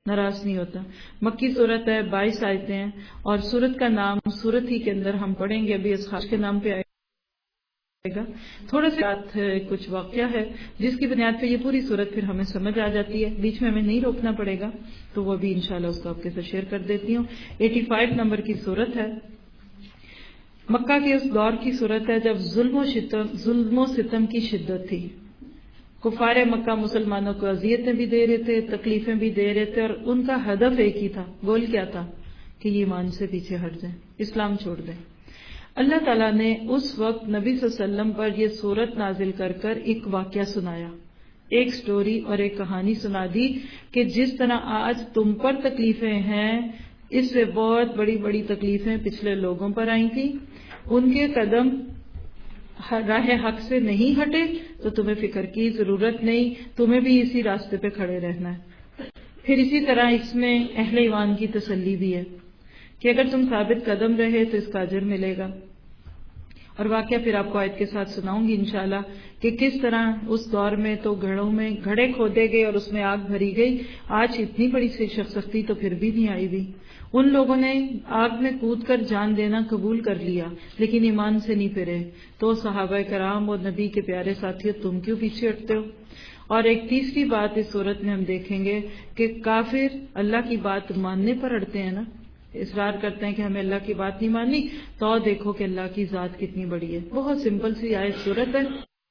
ناراض نہیں ہوتا. مکی صورت ہے، 22 آیتیں ہیں، اور صورت کا نام صورت ہی کے اندر ہم پڑھیں گے، ابھی اس خاص کے نام پہ آئے گا. تھوڑا سا کچھ واقعہ ہے جس کی بنیاد پہ یہ پوری صورت پھر ہمیں سمجھ آ جاتی ہے، بیچ میں ہمیں نہیں روکنا پڑے گا، تو وہ بھی انشاءاللہ اس کو آپ کے ساتھ شیئر کر دیتی ہوں. 85 نمبر کی صورت ہے. مکہ کے اس دور کی صورت ہے جب ظلم و ستم کی شدت تھی. کفار مکہ مسلمانوں کو اذیتیں بھی دے رہے تھے، تکلیفیں بھی دے رہے تھے، اور ان کا ہدف ایک ہی تھا. گول کیا تھا؟ کہ یہ ایمان سے پیچھے ہٹ جائیں، اسلام چھوڑ دیں. اللہ تعالیٰ نے اس وقت نبی صلی اللہ علیہ وسلم پر یہ صورت نازل کر کر ایک واقعہ سنایا، ایک سٹوری اور ایک کہانی سنا دی کہ جس طرح آج تم پر تکلیفیں ہیں، اس سے بہت بڑی بڑی تکلیفیں پچھلے لوگوں پر آئی تھیں. ان کے قدم راہ حق سے نہیں ہٹے تو تمہیں فکر کی ضرورت نہیں، تمہیں بھی اسی راستے پہ کھڑے رہنا ہے. پھر اسی طرح اس میں اہل ایمان کی تسلی بھی ہے کہ اگر تم ثابت قدم رہے تو اس کا اجر ملے گا. اور واقعہ پھر آپ کو آیت کے ساتھ سناؤں گی انشاءاللہ کہ کس طرح اس دور میں تو گھڑوں میں گھڑے کھودے گئے اور اس میں آگ بھری گئی. آج اتنی بڑی سختی تو پھر بھی نہیں آئی. بھی ان لوگوں نے آگ میں کود کر جان دینا قبول کر لیا لیکن ایمان سے نہیں پھرے. تو صحابہ کرام اور نبی کے پیارے ساتھیوں، تم کیوں پیچھے ہٹتے ہو؟ اور ایک تیسری بات اس صورت میں ہم دیکھیں گے کہ کافر اللہ کی بات ماننے پر اڑتے ہیں نا، اصرار کرتے ہیں کہ ہمیں اللہ کی بات نہیں ماننی، تو دیکھو کہ اللہ کی ذات کتنی بڑی ہے. بہت سمپل سی آیت صورت ہے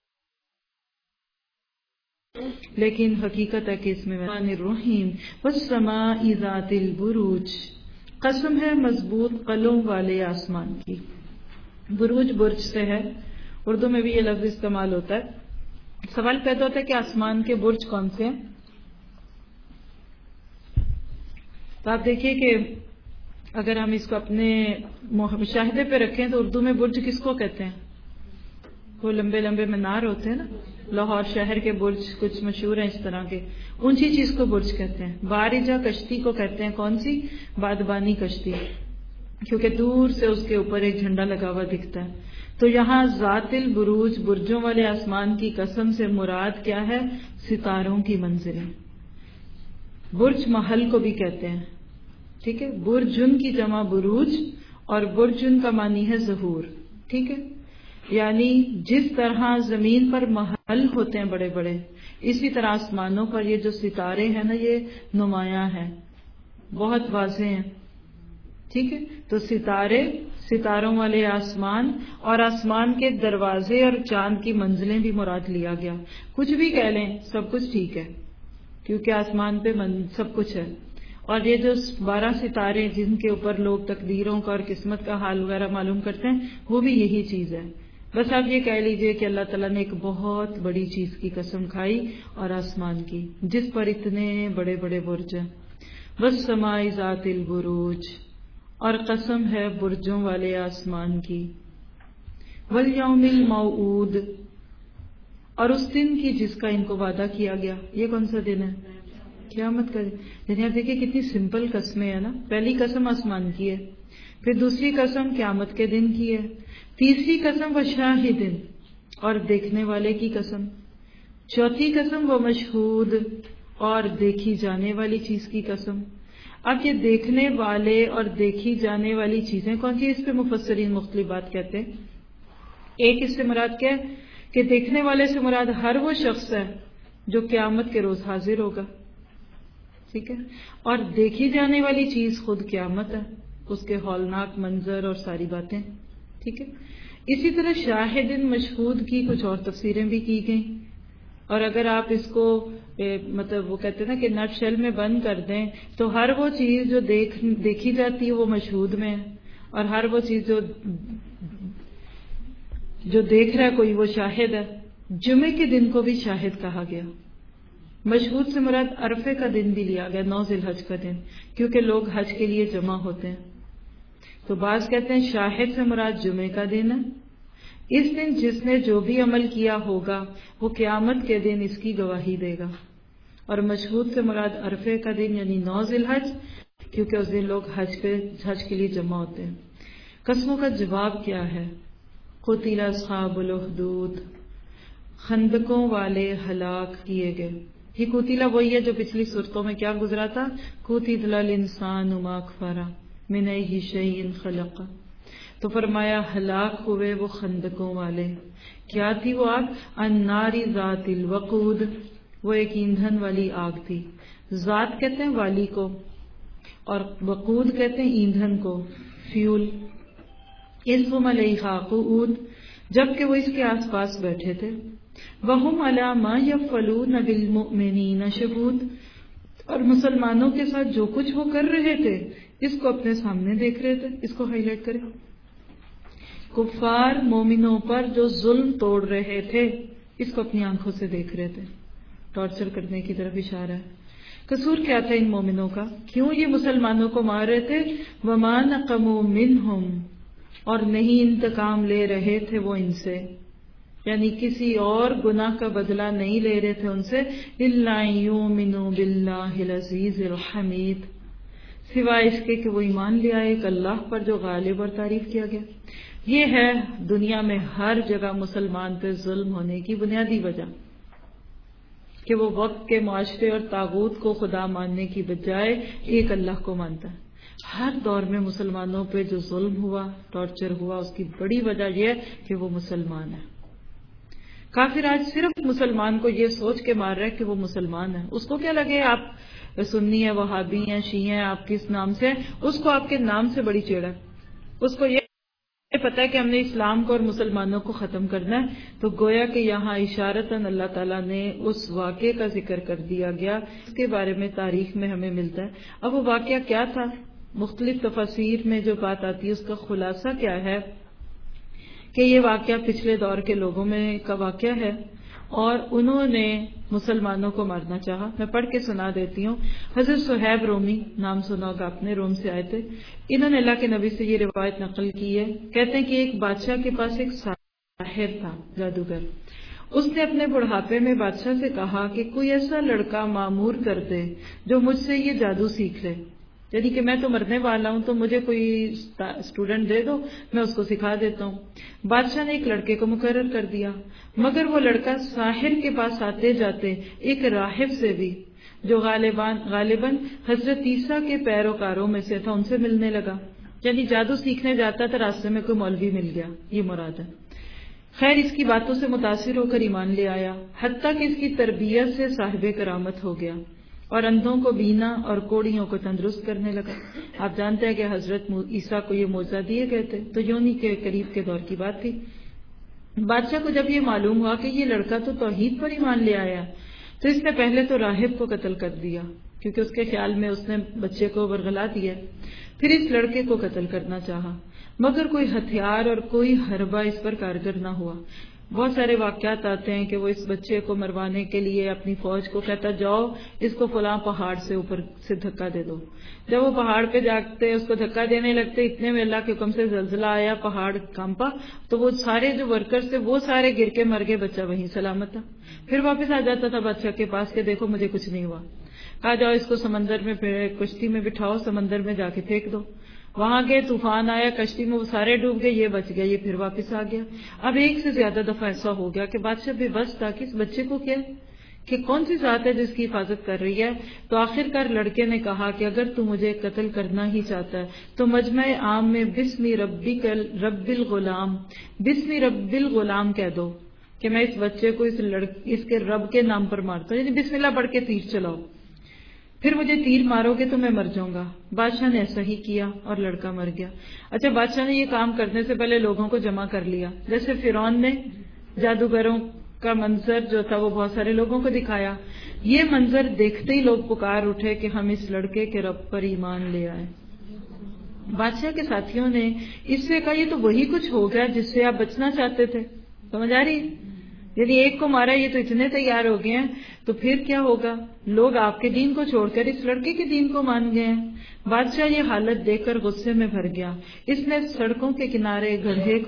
لیکن حقیقت ہے کہ اس میں الرحیم والسماء ذات البروج، قسم ہے مضبوط قلوں والے آسمان کی. بروج برج سے ہے، اردو میں بھی یہ لفظ استعمال ہوتا ہے. سوال پیدا ہوتا ہے کہ آسمان کے برج کون سے ہیں؟ تو آپ دیکھیے کہ اگر ہم اس کو اپنے مشاہدے پہ رکھیں تو اردو میں برج کس کو کہتے ہیں؟ وہ لمبے لمبے مینار ہوتے ہیں نا، لاہور شہر کے برج کچھ مشہور ہیں اس طرح کے، اونچی چیز کو برج کہتے ہیں. بارجہ کشتی کو کہتے ہیں کون سی؟ بادبانی کشتی، کیونکہ دور سے اس کے اوپر ایک جھنڈا لگا ہوا دکھتا ہے. تو یہاں ذات البروج، برجوں والے آسمان کی قسم سے مراد کیا ہے؟ ستاروں کی منزلیں. برج محل کو بھی کہتے ہیں، ٹھیک ہے. برجن کی جمع بروج، اور برجن کا معنی ہے ظہور، ٹھیک ہے. یعنی جس طرح زمین پر محل ہوتے ہیں بڑے بڑے، اسی طرح آسمانوں پر یہ جو ستارے ہیں نا، یہ نمایاں ہیں، بہت واضح ہیں، ٹھیک ہے. تو ستارے، ستاروں والے آسمان، اور آسمان کے دروازے اور چاند کی منزلیں بھی مراد لیا گیا. کچھ بھی کہہ لیں سب کچھ ٹھیک ہے، کیونکہ آسمان پہ سب کچھ ہے. اور یہ جو 12 ستارے جن کے اوپر لوگ تقدیروں کا اور قسمت کا حال وغیرہ معلوم کرتے ہیں، وہ بھی یہی چیز ہے. بس آپ یہ کہہ لیجئے کہ اللہ تعالیٰ نے ایک بہت بڑی چیز کی قسم کھائی، اور آسمان کی، جس پر اتنے بڑے بڑے برج ہیں. والسماء ذات البروج، اور قسم ہے برجوں والے آسمان کی. والیوم الموعود، اور اس دن کی جس کا ان کو وعدہ کیا گیا. یہ کون سا دن ہے؟ قیامت کا دن. یعنی آپ دیکھیں کتنی سمپل قسمیں ہیں نا. پہلی قسم آسمان کی ہے، پھر دوسری قسم قیامت کے دن کی ہے، تیسری قسم وشاہد، اور دیکھنے والے کی قسم، چوتھی قسم وہ مشہود، اور دیکھی جانے والی چیز کی قسم. اب یہ دیکھنے والے اور دیکھی جانے والی چیزیں کون سی؟ اس پہ مفسرین مختلف بات کہتے ہیں. ایک اس سے مراد کیا ہے کہ دیکھنے والے سے مراد ہر وہ شخص ہے جو قیامت کے روز حاضر ہوگا، ٹھیک ہے. اور دیکھی جانے والی چیز خود قیامت ہے، اس کے ہولناک منظر اور ساری باتیں، ٹھیک ہے. اسی طرح شاہد مشہود کی کچھ اور تفسیریں بھی کی گئیں. اور اگر آپ اس کو مطلب وہ کہتے ہیں نا کہ نٹ شیل میں بند کر دیں تو ہر وہ چیز جو دیکھی جاتی ہے وہ مشہود میں ہے، اور ہر وہ چیز جو دیکھ رہا ہے کوئی وہ شاہد ہے. جمعے کے دن کو بھی شاہد کہا گیا. مشہود سے مراد عرفے کا دن بھی لیا گیا، 9 ذی الحج کا دن، کیونکہ لوگ حج کے لیے جمع ہوتے ہیں. تو بعض کہتے ہیں شاہد سے مراد جمعے کا دن ہے. اس دن جس نے جو بھی عمل کیا ہوگا وہ قیامت کے دن اس کی گواہی دے گا. اور مشہود سے مراد عرفے کا دن یعنی 9 ذی الحج، کیونکہ اس دن لوگ حج کے لیے جمع ہوتے ہیں. قسموں کا جواب کیا ہے؟ قتل اصحاب الاخدود، خندقوں والے ہلاک کیے گئے. یہ قتل وہی ہے جو پچھلی صورتوں میں کیا گزرا تھا، قتل الانسان ما اکفر من ای شیء خلق. تو فرمایا ہلاک ہوئے وہ خندقوں والے. کیا تھی وہ آگ؟ النار ذات الوقود، وہ ایک ایندھن والی آگ تھی. ذات کہتے ہیں والی کو، اور وقود کہتے ہیں ایندھن کو، فیول. اذ هم علیہا قعود، جبکہ وہ اس کے آس پاس بیٹھے تھے. وہم علی ما یفعلون بالمؤمنین شہود، اور مسلمانوں کے ساتھ جو کچھ وہ کر رہے تھے اس کو اپنے سامنے دیکھ رہے تھے. اس کو ہائی لائٹ کریں. کفار مومنوں پر جو ظلم توڑ رہے تھے اس کو اپنی آنکھوں سے دیکھ رہے تھے. ٹارچر کرنے کی طرف اشارہ ہے. قصور کیا تھا ان مومنوں کا؟ کیوں یہ مسلمانوں کو مار رہے تھے؟ وما نقموا منہم، اور نہیں انتقام لے رہے تھے وہ ان سے، یعنی کسی اور گناہ کا بدلہ نہیں لے رہے تھے ان سے. الا یؤمنوا باللہ العزیز الحمید، سوائے اس کے کہ وہ ایمان لے آئے ایک اللہ پر جو غالب اور تعریف کیا گیا. یہ ہے دنیا میں ہر جگہ مسلمان پہ ظلم ہونے کی بنیادی وجہ، کہ وہ وقت کے معاشرے اور طاغوت کو خدا ماننے کی بجائے ایک اللہ کو مانتا ہے. ہر دور میں مسلمانوں پہ جو ظلم ہوا، ٹارچر ہوا، اس کی بڑی وجہ یہ ہے کہ وہ مسلمان ہے. کافر آج صرف مسلمان کو یہ سوچ کے مار رہا ہے کہ وہ مسلمان ہے. اس کو کیا لگے آپ سنی ہیں، وہابی ہیں، شیعہ ہیں، آپ کس نام سے، اس کو آپ کے نام سے بڑی چیڑ ہے. اس کو یہ پتا ہے کہ ہم نے اسلام کو اور مسلمانوں کو ختم کرنا ہے. تو گویا کہ یہاں اشارتاً اللہ تعالیٰ نے اس واقعے کا ذکر کر دیا گیا، اس کے بارے میں تاریخ میں ہمیں ملتا ہے. اب وہ واقعہ کیا تھا؟ مختلف تفاسیر میں جو بات آتی ہے اس کا خلاصہ کیا ہے کہ یہ واقعہ پچھلے دور کے لوگوں میں کا واقعہ ہے اور انہوں نے مسلمانوں کو مارنا چاہا. میں پڑھ کے سنا دیتی ہوں. حضرت صہیب رومی، نام سنا ہوگا آپ نے، روم سے آئے تھے. انہوں نے اللہ کے نبی سے یہ روایت نقل کی ہے. کہتے ہیں کہ ایک بادشاہ کے پاس ایک ساحر تھا، جادوگر. اس نے اپنے بڑھاپے میں بادشاہ سے کہا کہ کوئی ایسا لڑکا معمور کر دے جو مجھ سے یہ جادو سیکھ لے، یعنی کہ میں تو مرنے والا ہوں تو مجھے کوئی اسٹوڈنٹ دے دو، میں اس کو سکھا دیتا ہوں. بادشاہ نے ایک لڑکے کو مقرر کر دیا، مگر وہ لڑکا ساحر کے پاس آتے جاتے ایک راہب سے بھی، جو غالباً حضرت عیسیٰ کے پیروکاروں میں سے تھا، ان سے ملنے لگا. یعنی جادو سیکھنے جاتا تھا، راستے میں کوئی مولوی مل گیا، یہ مراد ہے. خیر اس کی باتوں سے متاثر ہو کر ایمان لے آیا، حتیٰ کہ اس کی تربیت سے صاحب کرامت ہو گیا اور اندھوں کو بینا اور کوڑیوں کو تندرست کرنے لگا. آپ جانتے ہیں کہ حضرت عیسیٰ کو یہ معجزہ دیے گئے تھے، تو یونی کے قریب کے دور کی بات تھی. بادشاہ کو جب یہ معلوم ہوا کہ یہ لڑکا تو توحید پر ایمان لے آیا، تو اس نے پہلے تو راہب کو قتل کر دیا، کیونکہ اس کے خیال میں اس نے بچے کو برگلا دیا. پھر اس لڑکے کو قتل کرنا چاہا، مگر کوئی ہتھیار اور کوئی حربہ اس پر کارگر نہ ہوا. بہت سارے واقعات آتے ہیں کہ وہ اس بچے کو مروانے کے لیے اپنی فوج کو کہتا جاؤ اس کو فلاں پہاڑ سے اوپر سے دھکا دے دو. جب وہ پہاڑ پہ جاتے اس کو دھکا دینے لگتے، اتنے میں اللہ کے حکم سے زلزلہ آیا، پہاڑ کانپا، تو وہ سارے جو ورکرز تھے وہ سارے گر کے مر گئے، بچہ وہیں سلامت تھا. پھر واپس آ جاتا تھا بادشاہ کے پاس کہ دیکھو مجھے کچھ نہیں ہوا. کہا جاؤ اس کو سمندر میں کشتی میں بٹھاؤ، سمندر میں جا کے پھینک دو. وہاں گئے، طوفان آیا، کشتی میں وہ سارے ڈوب گئے، یہ بچ گیا، یہ پھر واپس آ گیا. اب ایک سے زیادہ دفعہ ایسا ہو گیا کہ بادشاہ بے بس تھا کہ اس بچے کو کیا کہ کون سی ذات ہے جس کی حفاظت کر رہی ہے. تو آخر کار لڑکے نے کہا کہ اگر تو مجھے قتل کرنا ہی چاہتا ہے تو مجمع عام میں بسم رب الغلام، بسم رب الغلام کہہ دو کہ میں اس بچے کو اس کے رب کے نام پر مارتا ہوں، یعنی بسم اللہ پڑھ کے تیر چلاؤ، پھر مجھے تیر مارو گے تو میں مر جاؤں گا. بادشاہ نے ایسا ہی کیا اور لڑکا مر گیا. اچھا بادشاہ نے یہ کام کرنے سے پہلے لوگوں کو جمع کر لیا، جیسے فرعون نے جادوگروں کا منظر جو تھا وہ بہت سارے لوگوں کو دکھایا. یہ منظر دیکھتے ہی لوگ پکار اٹھے کہ ہم اس لڑکے کے رب پر ایمان لے آئے. بادشاہ کے ساتھیوں نے اس سے کہا یہ تو وہی کچھ ہو گیا جس سے آپ بچنا چاہتے تھے. سمجھ آ رہی؟ یعنی ایک کو مارا، یہ تو اتنے تیار ہو گئے ہیں، تو پھر کیا ہوگا؟ لوگ آپ کے دین کو چھوڑ کر اس لڑکے کے دین کو مان گئے ہیں. بادشاہ یہ حالت دیکھ کر غصے میں بھر گیا. اس نے سڑکوں کے کنارے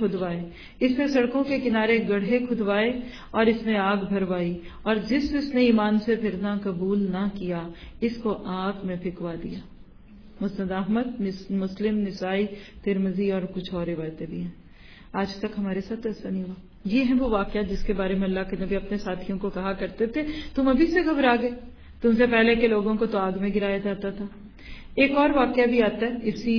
گڑھے کھدوائے اور اس میں آگ بھروائی، اور جس نے ایمان سے پھرنا قبول نہ کیا اس کو آگ میں پھینکوا دیا. مسند احمد، مسلم، نسائی، ترمذی اور کچھ اور روایتیں بھی ہیں. آج تک ہمارے ساتھ ایسا نہیں ہوا. یہ ہے وہ واقعہ جس کے بارے میں اللہ کے نبی اپنے ساتھیوں کو کہا کرتے تھے تم ابھی سے گھبرا گئے، تم سے پہلے کے لوگوں کو تو آگ میں گرایا جاتا تھا. ایک اور واقعہ بھی آتا ہے اسی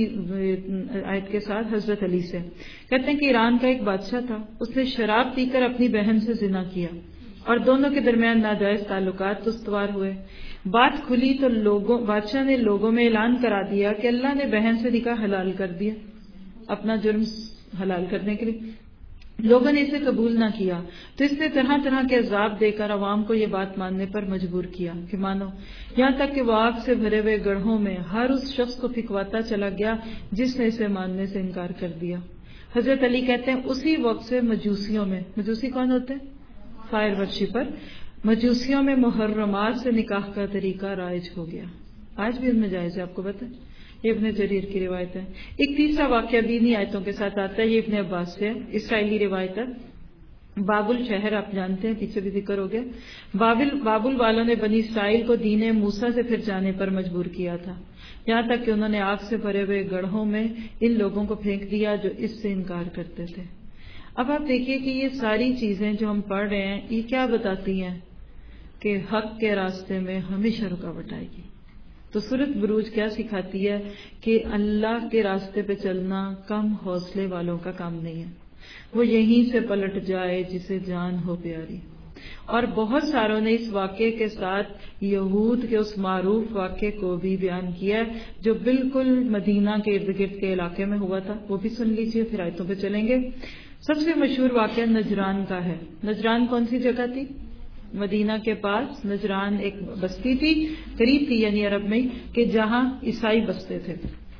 آیت کے ساتھ حضرت علی سے. کہتے ہیں کہ ایران کا ایک بادشاہ تھا، اس نے شراب پی کر اپنی بہن سے زنا کیا اور دونوں کے درمیان ناجائز تعلقات استوار ہوئے. بات کھلی تو بادشاہ نے لوگوں میں اعلان کرا دیا کہ اللہ نے بہن سے نکاح حلال کر دیا، اپنا جرم حلال کرنے کے لیے. لوگوں نے اسے قبول نہ کیا تو اس نے طرح طرح کے عذاب دے کر عوام کو یہ بات ماننے پر مجبور کیا کہ مانو، یہاں تک کہ وہ آگ سے بھرے ہوئے گڑھوں میں ہر اس شخص کو پھینکواتا چلا گیا جس نے اسے ماننے سے انکار کر دیا. حضرت علی کہتے ہیں اسی وقت سے مجوسیوں میں، مجوسی کون ہوتے ہیں؟ Fire worshipper. مجوسیوں میں محرمات سے نکاح کا طریقہ رائج ہو گیا. آج بھی ان میں جائز ہے، آپ کو پتہ ہے. یہ ابن جریر کی روایت ہے. ایک تیسرا واقعہ بھی انہی آیتوں کے ساتھ آتا ہے، یہ ابن عباس سے ہے، اسرائیلی روایت ہے. بابل شہر آپ جانتے ہیں، پیچھے بھی ذکر ہو گیا. بابل والوں نے بنی اسرائیل کو دین موسیٰ سے پھر جانے پر مجبور کیا تھا، یہاں تک کہ انہوں نے آگ سے بھرے ہوئے گڑھوں میں ان لوگوں کو پھینک دیا جو اس سے انکار کرتے تھے. اب آپ دیکھیے کہ یہ ساری چیزیں جو ہم پڑھ رہے ہیں یہ کیا بتاتی ہیں کہ حق کے راستے میں ہمیشہ رکاوٹ آئے گی. تو سورۃ بروج کیا سکھاتی ہے کہ اللہ کے راستے پہ چلنا کم حوصلے والوں کا کام نہیں ہے، وہ یہیں سے پلٹ جائے جسے جان ہو پیاری. اور بہت ساروں نے اس واقعے کے ساتھ یہود کے اس معروف واقعے کو بھی بیان کیا جو بالکل مدینہ کے ارد گرد کے علاقے میں ہوا تھا، وہ بھی سن لیجیے، پھر آیتوں پہ چلیں گے. سب سے مشہور واقعہ نجران کا ہے. نجران کون سی جگہ تھی؟ مدینہ کے پاس نجران ایک بستی تھی، قریب تھی یعنی عرب میں، کہ جہاں عیسائی بستے تھے.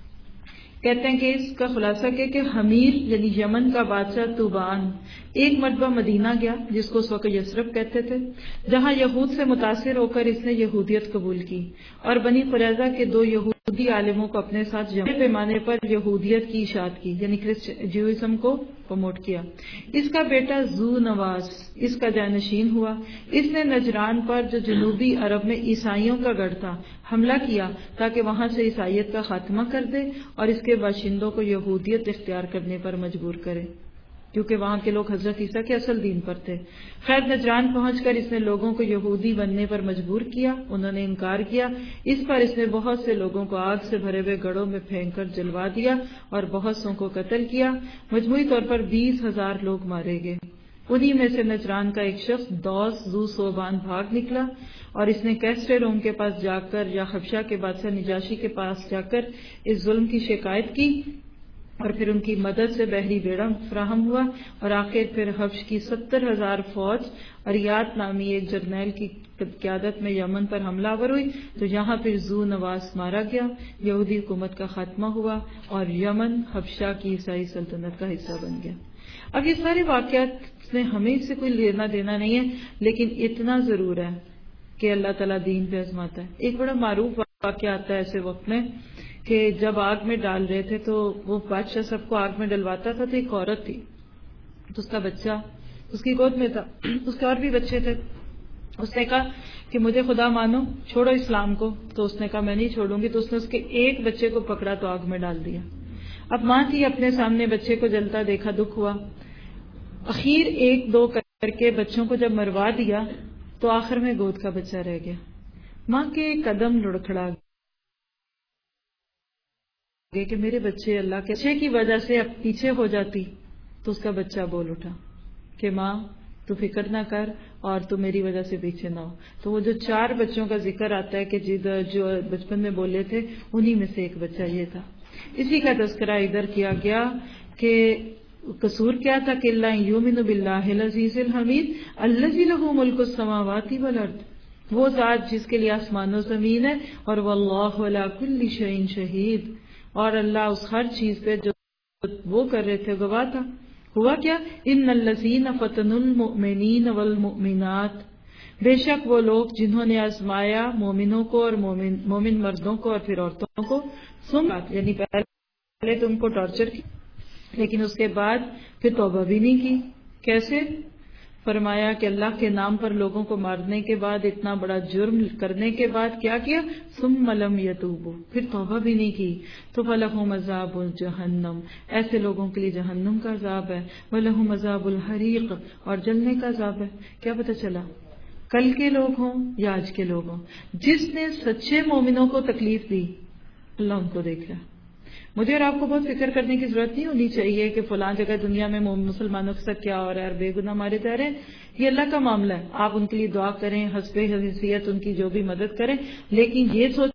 کہتے ہیں کہ اس کا خلاصہ کہ حمیر یعنی یمن کا بادشاہ توبان ایک مرتبہ مدینہ گیا جس کو اس وقت یثرب کہتے تھے، جہاں یہود سے متاثر ہو کر اس نے یہودیت قبول کی اور بنی قریظہ کے 2 یہودی عالموں کو اپنے ساتھ جمع پیمانے پر یہودیت کی اشاعت کی یعنی جیوئزم کو پروموٹ کیا. اس کا بیٹا ذو نواس اس کا جانشین ہوا. اس نے نجران پر جو جنوبی عرب میں عیسائیوں کا گڑھ تھا حملہ کیا تاکہ وہاں سے عیسائیت کا خاتمہ کر دے اور اس کے باشندوں کو یہودیت اختیار کرنے پر مجبور کرے، کیونکہ وہاں کے لوگ حضرت عیسیٰ کے اصل دین پر تھے. خیر نجران پہنچ کر اس نے لوگوں کو یہودی بننے پر مجبور کیا، انہوں نے انکار کیا. اس پر اس نے بہت سے لوگوں کو آگ سے بھرے ہوئے گڑھوں میں پھینک کر جلوا دیا اور بہت سوں کو قتل کیا. مجموعی طور پر 20,000 لوگ مارے گئے. انہی میں سے نجران کا ایک شخص دوس ذو صوبان بھاگ نکلا اور اس نے کیسرے روم کے پاس جا کر یا حبشہ کے بادشاہ نجاشی کے پاس جا کر اس ظلم کی شکایت کی اور پھر ان کی مدد سے بحری بیڑا فراہم ہوا اور آخر پھر حبش کی 70,000 فوج اریات نامی ایک جرنیل کی قیادت میں یمن پر حملہ آور ہوئی تو یہاں پھر ذو نواس مارا گیا. یہودی حکومت کا خاتمہ ہوا اور یمن حبشہ کی عیسائی سلطنت کا حصہ بن گیا. اب یہ سارے واقعات میں ہمیں اس سے کوئی لینا دینا نہیں ہے، لیکن اتنا ضرور ہے کہ اللہ تعالیٰ دین پہ آزماتا ہے. ایک بڑا معروف واقعہ آتا ہے ایسے وقت میں کہ جب آگ میں ڈال رہے تھے تو وہ بادشاہ سب کو آگ میں ڈلواتا تھا، تو ایک عورت تھی تو اس کا بچہ اس کی گود میں تھا، اس کے اور بھی بچے تھے. اس نے کہا کہ مجھے خدا مانو، چھوڑو اسلام کو. تو اس نے کہا میں نہیں چھوڑوں گی. تو اس نے اس کے ایک بچے کو پکڑا تو آگ میں ڈال دیا. اب ماں تھی، اپنے سامنے بچے کو جلتا دیکھا دکھ ہوا. اخیر 1-2 کر کے بچوں کو جب مروا دیا تو آخر میں گود کا بچہ رہ گیا. ماں کے قدم لڑکھڑا گئے کہ میرے بچے اللہ کے اچھے کی وجہ سے اب پیچھے ہو جاتی. تو اس کا بچہ بول اٹھا کہ ماں تو فکر نہ کر اور تو میری وجہ سے پیچھے نہ ہو. تو وہ جو 4 بچوں کا ذکر آتا ہے کہ جو بچپن میں بولے تھے انہی میں سے ایک بچہ یہ تھا. اسی کا تذکرہ ادھر کیا گیا کہ قصور کیا تھا کہ اللہ یؤمن باللہ العزیز الحمید الذی لہ ملک السماوات والارض، وہ ذات جس کے لیے آسمان و زمین ہے، اور واللہ علی کل شیء شہید، اور اللہ اس ہر چیز پہ جو وہ کر رہے تھے گواہ تھا. ہوا کیا؟ ان الذین فتنوا المؤمنین والمؤمنات، بے شک وہ لوگ جنہوں نے آزمایا مومنوں کو اور مومن مردوں کو اور پھر عورتوں کو، یعنی پہلے تو ان کو ٹارچر کی لیکن اس کے بعد پھر توبہ بھی نہیں کی. کیسے؟ فرمایا کہ اللہ کے نام پر لوگوں کو مارنے کے بعد، اتنا بڑا جرم کرنے کے بعد کیا کیا؟ ثم لم یتوبوا، پھر توبہ بھی نہیں کی، تو فلہم عذاب جہنم، ایسے لوگوں کے لیے جہنم کا عذاب ہے، ولہم عذاب الحریق، اور جلنے کا عذاب ہے۔ کیا پتہ چلا؟ کل کے لوگ ہوں یا آج کے لوگ ہوں، جس نے سچے مومنوں کو تکلیف دی اللہ ان کو دیکھ رہا ہے۔ مجھے اور آپ کو بہت فکر کرنے کی ضرورت نہیں ہونی چاہیے کہ فلاں جگہ دنیا میں مسلمانوں کے ساتھ کیا ہو رہا ہے اور بے گناہ مارے جا رہے ہیں، یہ اللہ کا معاملہ ہے۔ آپ ان کے لیے دعا کریں، حسب حیثیت ان کی جو بھی مدد کریں، لیکن یہ سوچیں،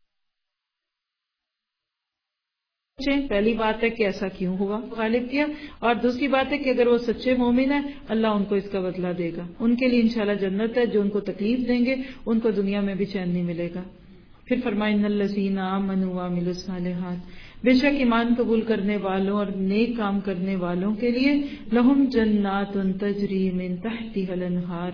پہلی بات ہے کہ ایسا کیوں ہوا، غالب کیا، اور دوسری بات ہے کہ اگر وہ سچے مومن ہیں اللہ ان کو اس کا بدلہ دے گا، ان کے لیے انشاءاللہ جنت ہے۔ جو ان کو تکلیف دیں گے ان کو دنیا میں بھی چین نہیں ملے گا۔ پھر فرمایا ان الذین آمنوا وعملوا الصالحات، بے شک ایمان قبول کرنے والوں اور نیک کام کرنے والوں کے لیے لہم جنات تجری من تحتها الانہار،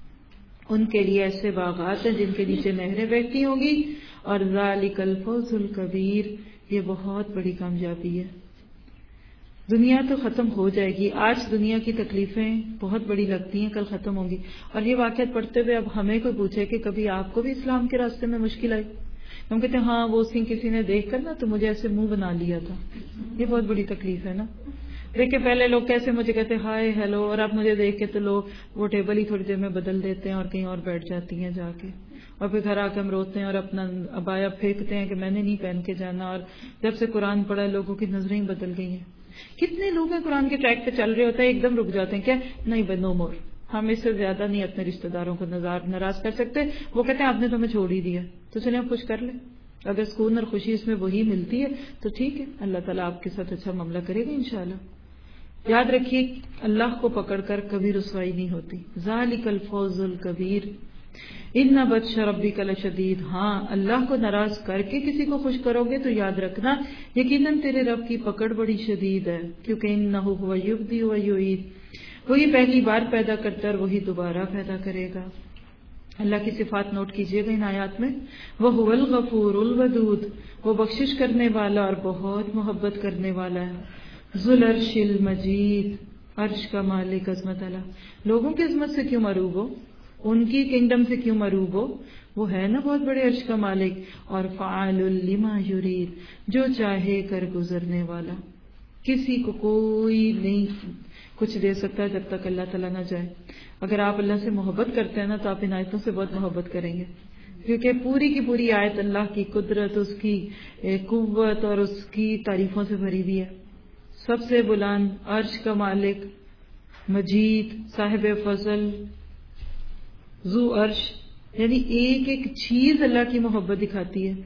ان کے لیے ایسے باغات ہیں جن کے نیچے نہریں بہتی ہوں گی، اور ذالک الفوز الکبیر، یہ بہت بڑی کامیابی ہے۔ دنیا تو ختم ہو جائے گی، آج دنیا کی تکلیفیں بہت بڑی لگتی ہیں، کل ختم ہوں گی۔ اور یہ واقعات پڑھتے ہوئے اب ہمیں کوئی پوچھے کہ کبھی آپ کو بھی اسلام کے راستے میں مشکل آئی؟ ہم کہتے ہیں ہاں وہ سین کسی نے دیکھ کر نا تو مجھے ایسے منہ بنا لیا تھا۔ یہ بہت بڑی تکلیف ہے نا۔ دیکھیں پہلے لوگ کیسے مجھے کہتے ہائے ہیلو، اور اب مجھے دیکھ کے تو لوگ وہ ٹیبل ہی تھوڑی دیر میں بدل دیتے ہیں اور کہیں اور بیٹھ جاتی ہیں جا کے، اور پھر گھر آ کے ہم روتے ہیں اور اپنا عبایا پھینکتے ہیں کہ میں نے نہیں پہن کے جانا، اور جب سے قرآن پڑھا لوگوں کی نظریں ہی بدل گئی ہیں۔ کتنے لوگ ہیں قرآن کے ٹریک پہ چل رہے ہوتے ہیں، ایک دم رک جاتے ہیں، کیا نہیں بھائی نو مور، ہم اس سے زیادہ نہیں اپنے رشتہ داروں کو ناراض کر سکتے۔ وہ کہتے ہیں آپ نے تو ہمیں چھوڑ ہی دیا، تو چلیں آپ کچھ کر لیں، اگر سکون اور خوشی اس میں وہی ملتی ہے تو ٹھیک ہے، اللہ تعالیٰ آپ کے ساتھ اچھا معاملہ کرے گا انشاءاللہ۔ یاد رکھیے اللہ کو پکڑ کر کبھی رسوائی نہیں ہوتی۔ ذالک الفوز الکبیر، ان بطش ربک لشدید، ہاں اللہ کو ناراض کر کے کسی کو خوش کرو گے تو یاد رکھنا یقیناً تیرے رب کی پکڑ بڑی شدید ہے، کیونکہ انہ هو یبدی و یعید، وہی پہلی بار پیدا کرتا ہے اور وہی دوبارہ پیدا کرے گا۔ اللہ کی صفات نوٹ کیجئے گا ان آیات میں، وَهُوَ الْغَفُورُ الْوَدُودُ، وہ بخشش کرنے والا اور بہت محبت کرنے والا ہے۔ ذُو الْعَرْشِ الْمَجِيدُ، عرش کا مالک عظمت اللہ، لوگوں کی عظمت سے کیوں مروب ہو، ان کی کنگڈم سے کیوں مروب ہو، وہ ہے نا بہت بڑے عرش کا مالک، اور فعال لما یرید، جو چاہے کر گزرنے والا، کسی کو کوئی نہیں کچھ دے سکتا جب تک اللہ تعالیٰ نہ جائے۔ اگر آپ اللہ سے محبت کرتے ہیں نا تو آپ ان آیتوں سے بہت محبت کریں گے، کیونکہ پوری کی پوری آیت اللہ کی قدرت، اس کی قوت اور اس کی تعریفوں سے بھری ہوئی ہے۔ سب سے بلند، عرش کا مالک، مجید، صاحب فضل، ذو عرش، یعنی ایک ایک چیز اللہ کی محبت دکھاتی ہے۔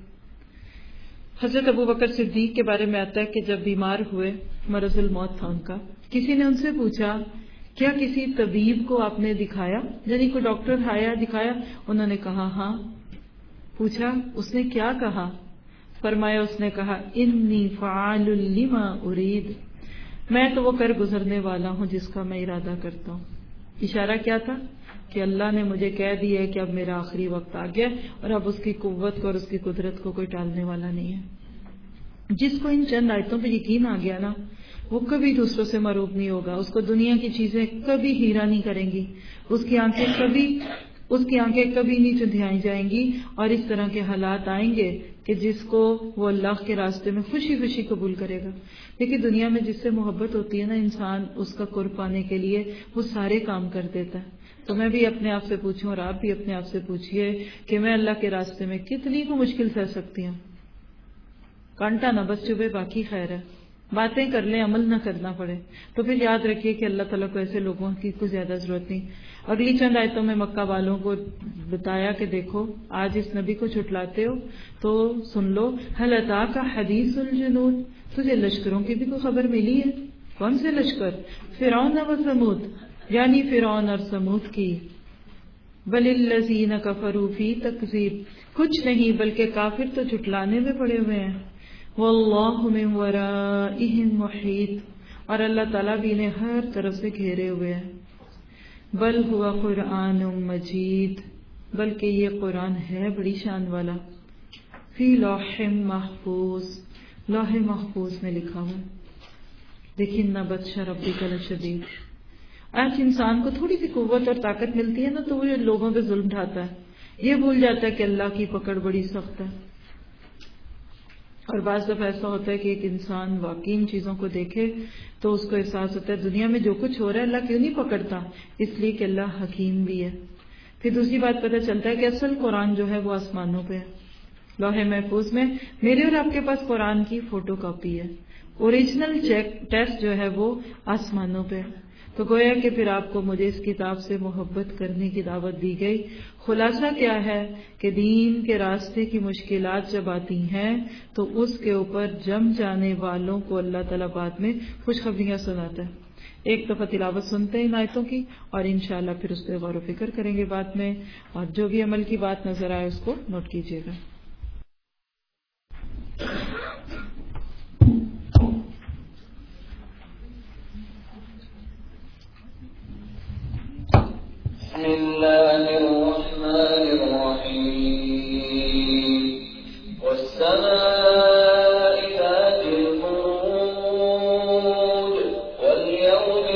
حضرت ابوبکر صدیق کے بارے میں آتا ہے کہ جب بیمار ہوئے، مرض الموت تھا ان کا، کسی نے ان سے پوچھا کیا کسی طبیب کو آپ نے دکھایا، یعنی کوئی ڈاکٹر آیا دکھایا؟ انہوں نے کہا ہاں۔ پوچھا اس نے کیا کہا؟ فرمایا اس نے کہا انی فعال لما ارید، میں تو وہ کر گزرنے والا ہوں جس کا میں ارادہ کرتا ہوں۔ اشارہ کیا تھا کہ اللہ نے مجھے کہہ دیا ہے کہ اب میرا آخری وقت آ گیا اور اب اس کی قوت کو اور اس کی قدرت کو کوئی ٹالنے والا نہیں ہے۔ جس کو ان چند آیتوں پہ یقین آ گیا نا وہ کبھی دوسروں سے مروب نہیں ہوگا، اس کو دنیا کی چیزیں کبھی ہیرا نہیں کریں گی، اس کی آنکھیں کبھی نہیں چندھیائی جائیں گی، اور اس طرح کے حالات آئیں گے کہ جس کو وہ اللہ کے راستے میں خوشی خوشی قبول کرے گا۔ لیکن دنیا میں جس سے محبت ہوتی ہے نا انسان اس کا قرب پانے کے لیے وہ سارے کام کر دیتا ہے۔ تو میں بھی اپنے آپ سے پوچھوں اور آپ بھی اپنے آپ سے پوچھئے کہ میں اللہ کے راستے میں کتنی کو مشکل سہ سکتی ہوں۔ کانٹا نہ بس چبھے باقی خیر ہے، باتیں کر لیں عمل نہ کرنا پڑے، تو پھر یاد رکھیے کہ اللہ تعالیٰ کو ایسے لوگوں کی کوئی زیادہ ضرورت نہیں۔ اگلی چند آیتوں میں مکہ والوں کو بتایا کہ دیکھو آج اس نبی کو چھٹلاتے ہو تو سن لو، هل اتاک حدیث الجنود، تجھے لشکروں کی بھی کوئی خبر ملی ہے؟ کون سے لشکر؟ فرعون و ثمود، یعنی فرعون اور سمود کی۔ بل الذین کفروا فی تکذیب، کچھ نہیں بلکہ کافر تو جھٹلانے میں پڑے ہوئے ہیں۔ واللہ من ورائہم محیط، اور اللہ تعالیٰ بھی انہیں ہر طرف سے گھیرے ہوئے ہیں۔ بل ہوا قرآن مجید، بلکہ یہ قرآن ہے بڑی شان والا، فی لوح محفوظ، لوح محفوظ میں لکھا ہوا۔ لیکن نہ بطش ربک لشدید، آج انسان کو تھوڑی سی قوت اور طاقت ملتی ہے نا تو وہ لوگوں پہ ظلم ڈھاتا ہے، یہ بھول جاتا ہے کہ اللہ کی پکڑ بڑی سخت ہے۔ اور بعض دفعہ ایسا ہوتا ہے کہ ایک انسان واقعی ان چیزوں کو دیکھے تو اس کو احساس ہوتا ہے دنیا میں جو کچھ ہو رہا ہے اللہ کیوں نہیں پکڑتا، اس لیے کہ اللہ حکیم بھی ہے۔ پھر دوسری بات پتہ چلتا ہے کہ اصل قرآن جو ہے وہ آسمانوں پہ ہے، لوح محفوظ میں میرے اور آپ کے پاس قرآن کی فوٹو کاپی ہے، اوریجنل ٹیسٹ جو ہے وہ آسمانوں پہ ہے۔ تو گویا کہ پھر آپ کو مجھے اس کتاب سے محبت کرنے کی دعوت دی گئی۔ خلاصہ کیا ہے کہ دین کے راستے کی مشکلات جب آتی ہیں تو اس کے اوپر جم جانے والوں کو اللہ تعالیٰ بعد میں خوشخبریاں سناتا ہے۔ ایک دفعہ تلاوت سنتے ہیں ان آیتوں کی اور انشاءاللہ پھر اس پہ غور و فکر کریں گے بعد میں، اور جو بھی عمل کی بات نظر آئے اس کو نوٹ کیجیے گا۔ بسم اللہ الرحمن الرحیم والسماء ذات البروج والیوم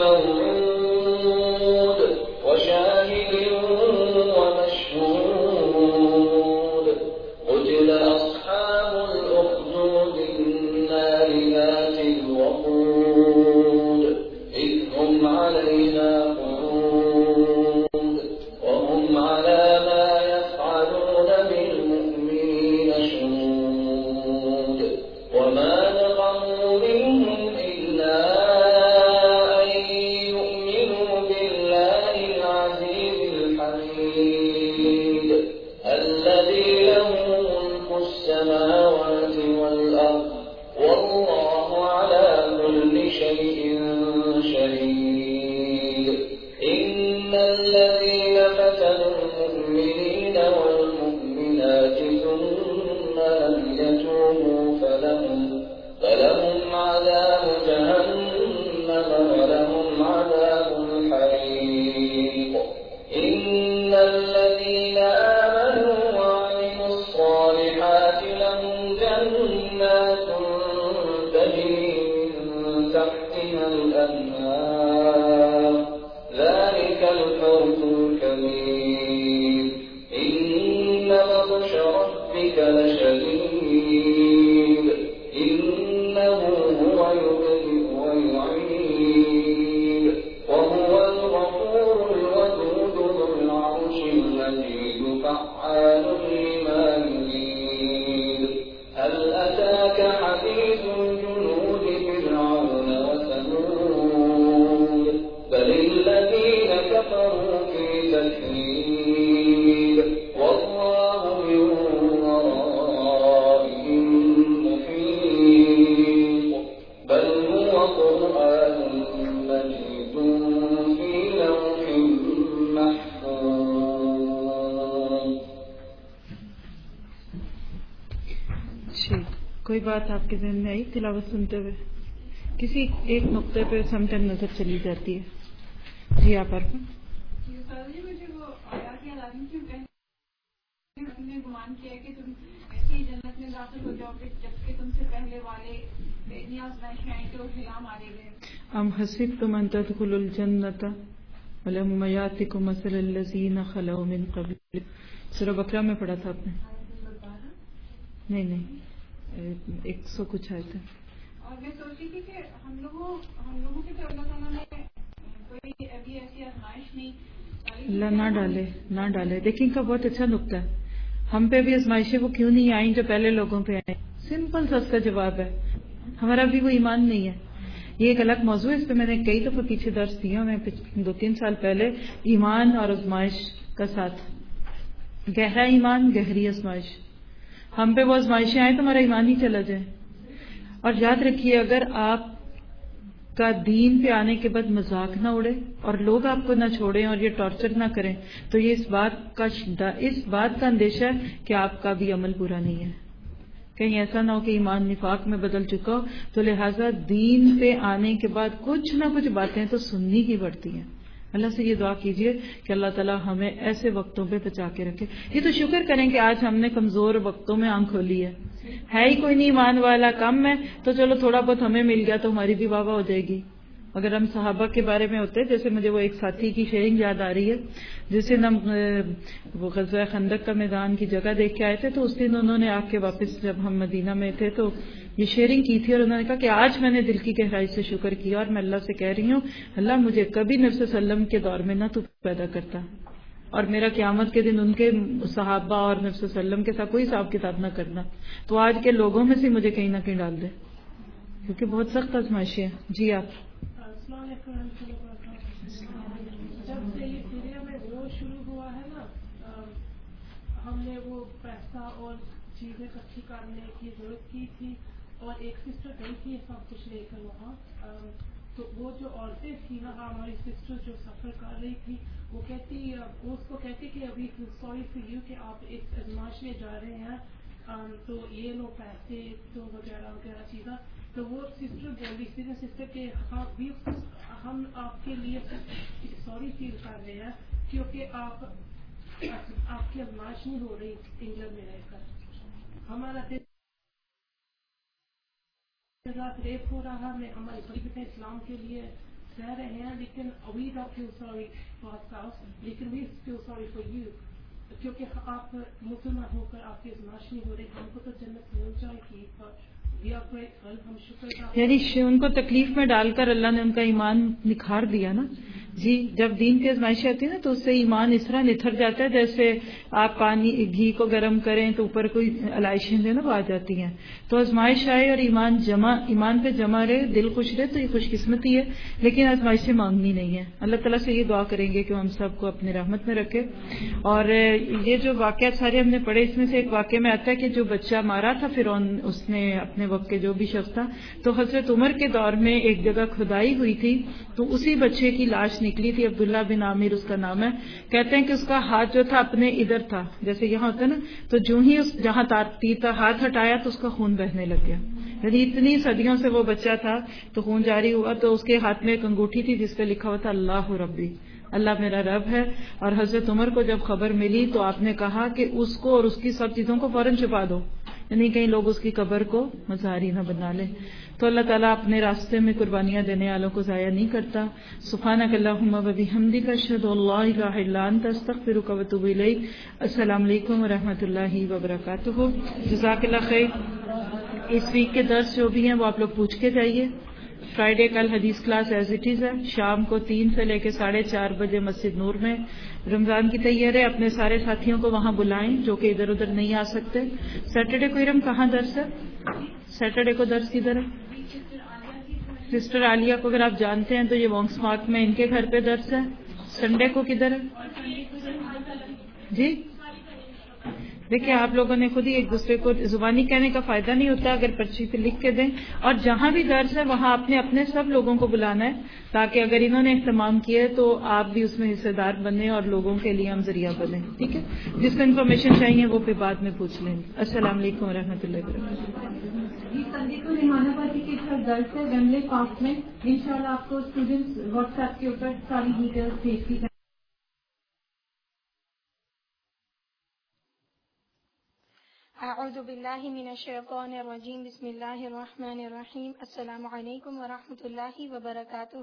الموعود وشاہد ومشہود قتل اصحاب الاخدود النار ذات الوقود اذ هم علیہا کوئی بات آپ کے ذہن میں آئی تلاوت سنتے ہوئے؟ کسی ایک نقطے پہ سم ٹائم نظر چلی جاتی ہے۔ جی آپ عرفا؟ مجھے وہ آیات یاد آ رہی تھی، ہم نے گمان کیا کہ تم ایسی جنت میں داخل ہو جاؤ گے جبکہ تم سے پہلے والے اتنی آزمائشیں آئیں کہ وہ ہلا مارے گئے۔ ام حسبتم ان تدخلوا الجنۃ ولما یاتکم مثل الذین خلوا من قبل، سورہ بقرہ میں پڑھا تھا آپ نے؟ نہیں 100 کچھ آئے تھے۔ اور میں سوچی تھی کہ ہم لوگوں کے تو اللہ تعالیٰ نے کوئی ابھی ایسی آزمائش نہیں، اللہ نہ ڈالے۔ دیکھیں کا بہت اچھا نقطہ ہے، ہم پہ بھی آزمائشیں وہ کیوں نہیں آئیں جو پہلے لوگوں پہ آئیں؟ سمپل سا اس کا جواب ہے، ہمارا بھی وہ ایمان نہیں ہے۔ یہ ایک الگ موضوع ہے، اس پہ میں نے کئی دفعہ پیچھے درس دیا، میں 2-3 سال پہلے ایمان اور آزمائش کا ساتھ، گہرا ایمان گہری آزمائش۔ ہم پہ وہ آزمائشیں آئیں تو ہمارا ایمان ہی چلا جائے۔ اور یاد رکھیے اگر آپ کا دین پہ آنے کے بعد مذاق نہ اڑے اور لوگ آپ کو نہ چھوڑیں اور یہ ٹارچر نہ کریں تو یہ اس بات کا اندیشہ ہے کہ آپ کا بھی عمل پورا نہیں ہے، کہیں ایسا نہ ہو کہ ایمان نفاق میں بدل چکا ہو۔ تو لہٰذا دین پہ آنے کے بعد کچھ نہ کچھ باتیں تو سننی کی پڑتی ہیں۔ اللہ سے یہ دعا کیجئے کہ اللہ تعالیٰ ہمیں ایسے وقتوں پہ بچا کے رکھے۔ یہ تو شکر کریں کہ آج ہم نے کمزور وقتوں میں آنکھ کھولی ہے ہی کوئی نہیں ایمان والا، کم ہے تو چلو تھوڑا بہت ہمیں مل گیا تو ہماری بھی واہ واہ ہو جائے گی، اگر ہم صحابہ کے بارے میں ہوتے، جیسے مجھے وہ ایک ساتھی کی شیئرنگ یاد آ رہی ہے، جس دن ہم وہ غزوہ خندق کا میدان کی جگہ دیکھ کے آئے تھے، تو اس دن انہوں نے آ کے واپس جب ہم مدینہ میں تھے تو یہ شیئرنگ کی تھی، اور انہوں نے کہا کہ آج میں نے دل کی گہرائی سے شکر کیا اور میں اللہ سے کہہ رہی ہوں اللہ مجھے کبھی نبی صلی اللہ علیہ وسلم کے دور میں نہ تو پیدا کرتا، اور میرا قیامت کے دن ان کے صحابہ اور نبی صلی اللہ علیہ وسلم کے ساتھ کوئی حساب کتاب نہ کرنا، تو آج کے لوگوں میں سے مجھے کہیں نہ کہیں ڈال دے، کیونکہ بہت سخت آزمائشیں ہیں. جی آپ. السلام علیکم ورحمۃ اللہ وبرکاتہ. جب سے یہ سیریا میں وہ شروع ہوا ہے نا، ہم نے وہ پیسہ اور چیزیں اکٹھی کرنے کی ضرورت کی تھی، اور ایک سسٹر گئی تھی سب کچھ لے کر وہاں. تو وہ جو عورتیں تھیں نا، ہماری سسٹر جو سفر کر رہی تھی، وہ اس کو کہتی کہ ابھی سوری فار یو کہ آپ ایک ازمائش میں جا رہے ہیں، تو یہ لو پیسے تو وغیرہ وغیرہ چیزیں. تو وہ سسٹر بول رہی تھی سسٹر کہ ہم آپ کے لیے سوری فیل کر رہے ہیں کیونکہ آپ کی ازمائش نہیں ہو رہی انگلینڈ میں رہ کر. ہمارا رات ریپ ہو رہا ہے، ہماری بڑی بہن اسلام کے لیے سہ رہے ہیں، لیکن we don't feel sorry for ourselves، لیکن we feel sorry for you, کیونکہ آپ مسلمان ہو کر آپ کی ازمائش نہیں ہو رہی. ہم کو تو جنت مل جائے گی، وی آر گریٹفل، ہم شکر یعنی ان کو تکلیف میں ڈال کر اللہ نے ان کا ایمان نکھار دیا نا. جی جب دین کی آزمائشیں آتی ہے نا تو اس سے ایمان اس طرح نتھر جاتا ہے، جیسے آپ پانی گھی کو گرم کریں تو اوپر کوئی علائشیں جو ہے نا وہ آ جاتی ہیں. تو آزمائش آئے اور ایمان پہ جمع رہے، دل خوش رہے تو یہ خوش قسمتی ہے، لیکن آزمائشیں مانگنی نہیں ہے. اللہ تعالیٰ سے یہ دعا کریں گے کہ ہم سب کو اپنی رحمت میں رکھے. اور یہ جو واقعات سارے ہم نے پڑھے، اس میں سے ایک واقعہ میں آتا ہے کہ جو بچہ مارا تھا فرعون، اس نے اپنے وقت کے جو بھی شخص تھا، تو حضرت عمر کے دور میں ایک جگہ کھدائی ہوئی تھی تو اسی بچے کی لاش نکلی تھی. عبداللہ بن عامر اس کا نام ہے. کہتے ہیں کہ اس کا ہاتھ جو تھا اپنے ادھر تھا، جیسے یہاں ہوتا ہے نا، تو جو ہی اس جہاں تیر تھا ہاتھ ہٹایا تو اس کا خون بہنے لگ گیا. یعنی اتنی صدیوں سے وہ بچہ تھا تو خون جاری ہوا. تو اس کے ہاتھ میں ایک انگوٹھی تھی جس پہ لکھا ہوا تھا اللہ ربی، اللہ میرا رب ہے. اور حضرت عمر کو جب خبر ملی تو آپ نے کہا کہ اس کو اور اس کی سب چیزوں کو فوراً چھپا دو، یعنی کہیں لوگ اس کی قبر کو مزاری نہ بنا لیں. تو اللہ تعالیٰ اپنے راستے میں قربانیاں دینے والوں کو ضائع نہیں کرتا. سبحانک اللہم و بحمدک، اشہد ان لا الہ الا انت، استغفرک و اتوب الیک. السلام علیکم و رحمۃ اللہ وبرکاتہ. جزاک اللہ خیر. اس ویک کے درس جو بھی ہیں وہ آپ لوگ پوچھ کے جائیے. فرائیڈے کل حدیث کلاس ایز اٹ از ہے، شام کو 3 سے لے کے 4:30 بجے مسجد نور میں. رمضان کی تیاری ہے، اپنے سارے ساتھیوں کو وہاں بلائیں جو کہ ادھر ادھر نہیں آ سکتے. سیٹرڈے کو ارم کہاں درس ہے؟ سیٹرڈے کو درس کدھر ہے؟ سسٹر عالیہ کو اگر آپ جانتے ہیں تو یہ وانگس مارک میں ان کے گھر پہ درس ہے. سنڈے کو کدھر ہے؟ جی دیکھیں آپ لوگوں نے خود ہی ایک دوسرے کو زبانی کہنے کا فائدہ نہیں ہوتا، اگر پرچی پہ لکھ کے دیں. اور جہاں بھی درس ہے وہاں اپنے سب لوگوں کو بلانا ہے، تاکہ اگر انہوں نے اہتمام کیا تو آپ بھی اس میں حصے دار بنیں اور لوگوں کے لیے ہم ذریعہ بنیں. ٹھیک ہے، جس کو انفارمیشن چاہیے وہ پھر بعد میں پوچھ لیں. السلام علیکم و رحمۃ اللہ وبرکاتہ. سنڈے کو رحمانہ پارٹی کے ساتھ درس ہے ویملے پارک میں. انشاءاللہ آپ کو اسٹوڈنٹس واٹس ایپ کے اوپر ساری ڈیٹیلس بھیج دی. اعوذ باللہ من الشیطان الرجیم، بسم اللہ الرحمن الرحیم. السلام علیکم ورحمۃ اللہ وبرکاتہ.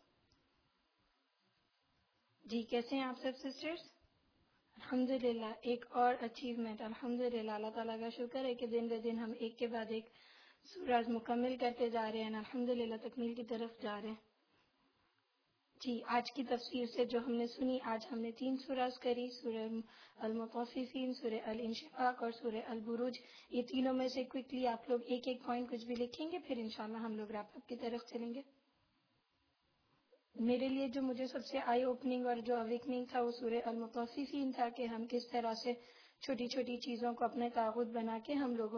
جی کیسے ہیں آپ سب سسٹرز؟ الحمدللہ ایک اور اچیومنٹ، الحمدللہ اللہ تعالیٰ کا شکر ہے کہ دن بہ دن ہم ایک کے بعد ایک سورج مکمل کرتے جا رہے ہیں، الحمدللہ تکمیل کی طرف جا رہے ہیں. جی آج کی تفسیر سے جو ہم نے سنی، آج ہم نے 3 سورج کری، سورہ المطففین، سورہ الانشقاق اور سورہ البروج. یہ تینوں میں سے کوئکلی آپ لوگ ایک ایک پوائنٹ کچھ بھی لکھیں گے، پھر انشاءاللہ ہم لوگ ریپ اپ کی طرف چلیں گے. میرے لیے جو مجھے سب سے آئی اوپننگ اور جو اویکننگ تھا وہ سورہ المطففین تھا، کہ ہم کس طرح سے چھوٹی چھوٹی چیزوں کو اپنے تعہد بنا کے ہم لوگوں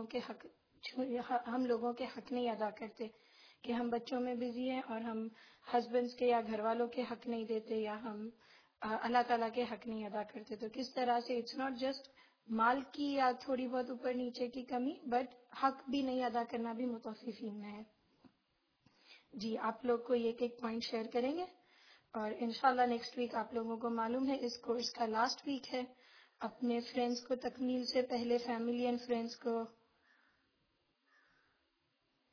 کے حق نہیں ادا کرتے، کہ ہم بچوں میں بزی ہیں اور ہم ہسبینڈز کے یا گھر والوں کے حق نہیں دیتے، یا ہم اللہ تعالیٰ کے حق نہیں ادا کرتے. تو کس طرح سے اٹس ناٹ جسٹ مال کی یا تھوڑی بہت اوپر نیچے کی کمی، بٹ حق بھی نہیں ادا کرنا بھی مطففین میں ہے. جی آپ لوگ کو ایک ایک پوائنٹ شیئر کریں گے، اور انشاءاللہ نیکسٹ ویک آپ لوگوں کو معلوم ہے اس کورس کا لاسٹ ویک ہے. اپنے فرینڈز کو تکمیل سے پہلے، فیملی اینڈ فرینڈز کو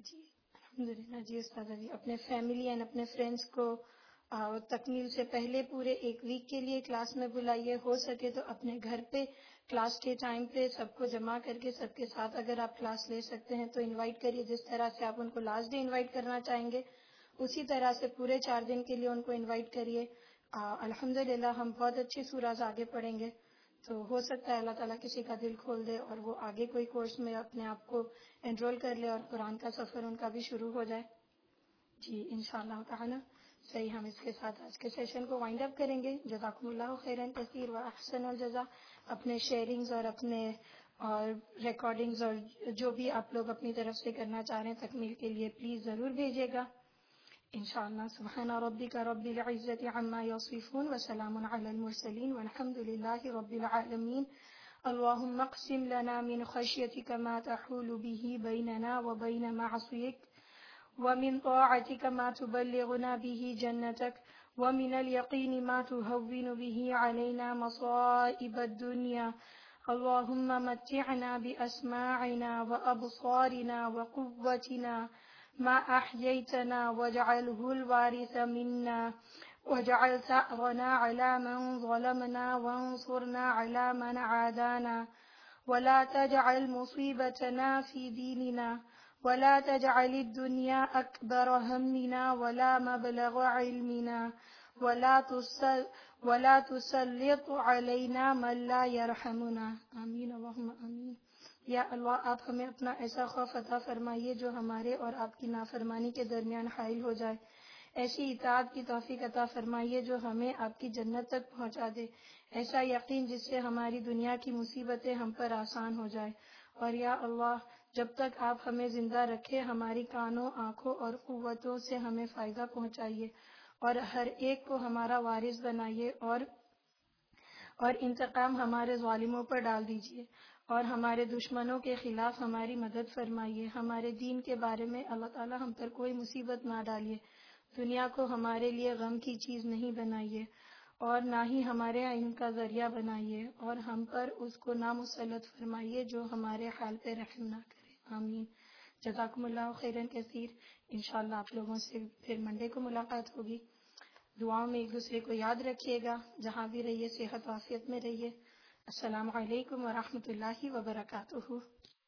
جی الحمدللہ جی استاد جی، اپنے فیملی اینڈ اپنے فرینڈس کو تکمیل سے پہلے پورے ایک ویک کے لیے کلاس میں بلائیے. ہو سکے تو اپنے گھر پہ کلاس کے ٹائم پہ سب کو جمع کر کے سب کے ساتھ اگر آپ کلاس لے سکتے ہیں تو انوائٹ کریے. جس طرح سے آپ ان کو لاسٹ ڈے انوائٹ کرنا چاہیں گے اسی طرح سے پورے 4 دن کے لیے ان کو انوائٹ کریے. الحمدللہ ہم بہت اچھی سورج آگے پڑھیں گے، تو ہو سکتا ہے اللہ تعالیٰ کسی کا دل کھول دے اور وہ آگے کوئی کورس میں اپنے آپ کو انرول کر لے اور قرآن کا سفر ان کا بھی شروع ہو جائے. جی انشاءاللہ تعالی صحیح، ہم اس کے ساتھ آج کے سیشن کو وائنڈ اپ کریں گے. جزاکم اللہ خیرن کثیر و احسن الجزا. اپنے شیئرنگز اور اپنے ریکارڈنگز اور جو بھی آپ لوگ اپنی طرف سے کرنا چاہ رہے ہیں تکمیل کے لیے پلیز ضرور بھیجیے گا انشاءاللہ. سبحان ربک رب العزت عما یصفون وسلام علی المرسلین والحمد للہ رب العالمین. اللهم اقسم لنا من خشيتك ما تحول به بيننا وبين معصيتك ومن طاعتك ما تبلغنا به جنتك ومن اليقين ما تهون به علينا مصائب الدنيا. اللهم متعنا بأسماعنا وأبصارنا وقوتنا ما أحييتنا واجعله الوارث منا واجعل ثأرنا على من ظلمنا وانصرنا على من عادانا ولا تجعل مصيبتنا في ديننا ولا تجعل الدنيا أكبر همنا ولا مبلغ علمنا ولا تسلط علينا من لا يرحمنا. آمین اللہم آمین. یا اللہ آپ ہمیں اپنا ایسا خوف عطا فرمائیے جو ہمارے اور آپ کی نافرمانی کے درمیان حائل ہو جائے. ایسی اطاعت کی توفیق عطا فرمائیے جو ہمیں آپ کی جنت تک پہنچا دے. ایسا یقین جس سے ہماری دنیا کی مصیبتیں ہم پر آسان ہو جائے. اور یا اللہ جب تک آپ ہمیں زندہ رکھے ہماری کانوں آنکھوں اور قوتوں سے ہمیں فائدہ پہنچائیے اور ہر ایک کو ہمارا وارث بنائیے اور انتقام ہمارے ظالموں پر ڈال دیجیے اور ہمارے دشمنوں کے خلاف ہماری مدد فرمائیے. ہمارے دین کے بارے میں اللہ تعالی ہم پر کوئی مصیبت نہ ڈالیے. دنیا کو ہمارے لیے غم کی چیز نہیں بنائیے اور نہ ہی ہمارے علم کا ذریعہ بنائیے اور ہم پر اس کو نہ مسلط فرمائیے جو ہمارے حال پہ رحم نہ کرے. آمین. جزاکم اللہ خیرن کثیر. انشاءاللہ آپ لوگوں سے پھر منڈے کو ملاقات ہوگی. دعاؤں میں ایک دوسرے کو یاد رکھیے گا. جہاں بھی رہیے صحت و عافیت میں رہیے. السلام علیکم ورحمۃ اللہ وبرکاتہ.